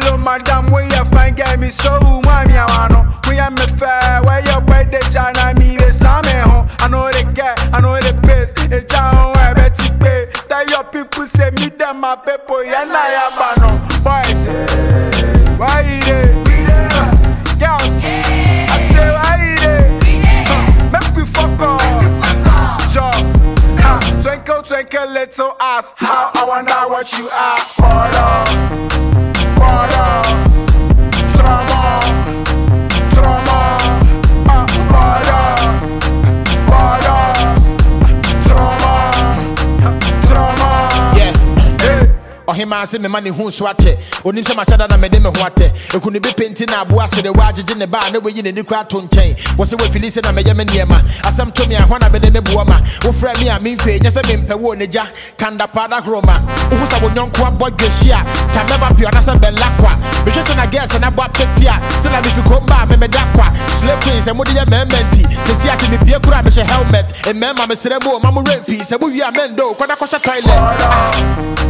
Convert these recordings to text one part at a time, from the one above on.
Hello, madam, where you find get me so mommy I know. We am me fair, where your birthday jana me the same home. I know they care, I know they pace. It's down where Betty pay. That your people say me them my people, yeah, na ya bano. Boys, why they? Girls, I say why they? Make we fuck off. Job, ha, twinkle, twinkle, little ass. How I wonder what you are. Hima say me money who swache onim se machada na me de me ho ate ekunu bi penti na abo ase de wajeje ne ba na we yi ne ni kwa to nchen wo se we fili se na me ye me niema asem to me ahwa na be de me buoma wo fra me a me mfe nya se me mpe wo neja kanda pada kroma wo sa wo nyonko abodwehia ta never pure na se bella kwa me hwe se na girls na bo petia se na bi fi komba me da kwa slave queens na mo de ye mementi se si ase me pie kura me she helmet e me ma me serebo ma mo refi se bo wi amendo kwada kwasha toilet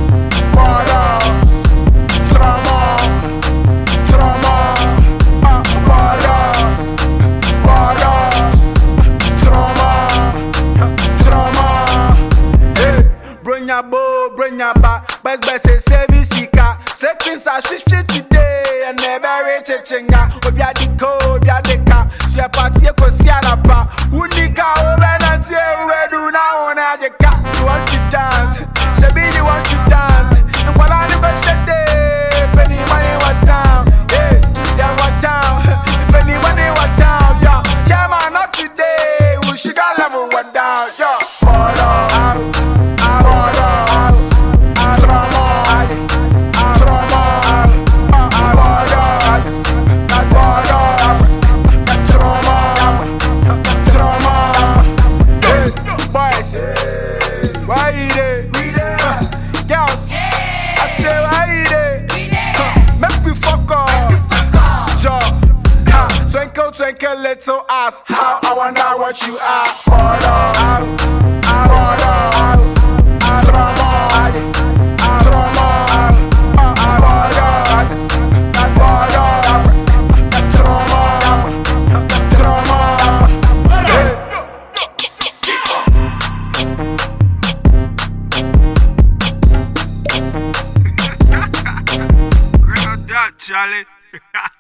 Bring your back, best say service sika. Settings are shit today and never reach a chinga. Obia di ko, obia de ka. Si a party ko si anapa. Unika over and tear we do now on a jeka. You want to dance, Shabi you want to dance. And while I never shut day, penny money what town, yeah what town. Penny money what town, yeah. Chairman not today, we sugar level what down, yeah. Twinkle little ass, how I wonder what you are. Charlie.